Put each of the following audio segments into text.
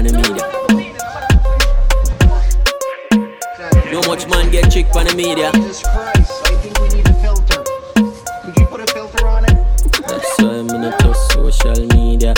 the media. No much man get tricked on the media. Jesus Christ, I think we need a filter. Could you put a filter on it? That's why I'm not just social media.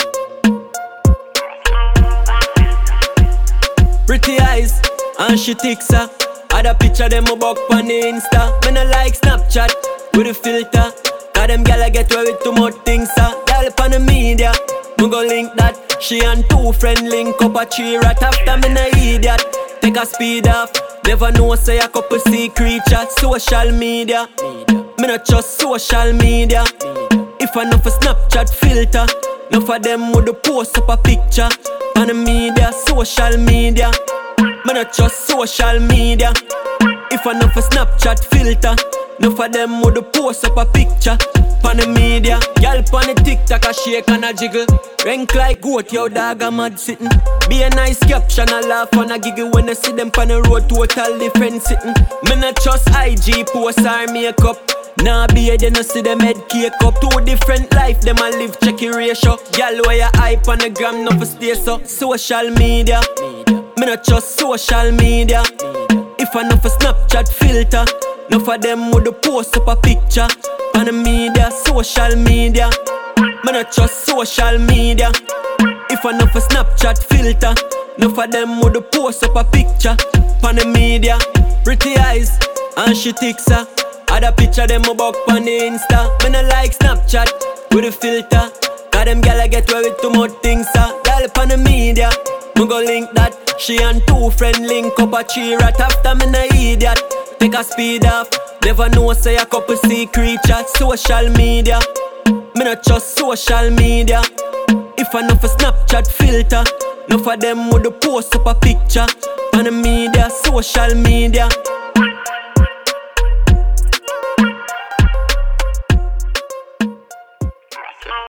Pretty eyes, and she ticks her. Other picture them a buck on the Insta. Me no like Snapchat with a filter. Cause them gyal get away with too much things, Gyal on the media, me go link that. She and two friend link up a tree rat. After me no idiot, take a speed off. Never know say a couple see creature. Social media, me not trust social media. If I know for Snapchat filter, enough of them would post up a picture. On the media, social media, me not trust social media. If I know for Snapchat filter, enough of them would post up a picture. On the media, y'all on the TikTok a shake and a jiggle. Rank like goat, yo dog a mad sitting. Be a nice caption, a laugh and a giggle when I see them on the road, total different sitting. Me not trust IG post or makeup. Nah be they no see them head cake up. Two different life, them a live check your ratio. Y'all where you hype on the gram, no for stay so. Social media, me not trust social media. If I know for Snapchat filter, enough of them would post up a picture. On the media, social media, me not trust social media. If I know for Snapchat filter, enough of them would post up a picture. On the media, pretty eyes, and she ticks her. Other picture them a buck on the Insta. Me no like Snapchat with a filter. Cause them gyal get away with too much things, Gyal on the media, me go link that. She and two friend link up a tree rat. After me no idiot, take a speed off. Never know say a couple see creature. Social media, me not trust social media. If I know for Snapchat filter, enough of them would post up a picture. On the media, social media,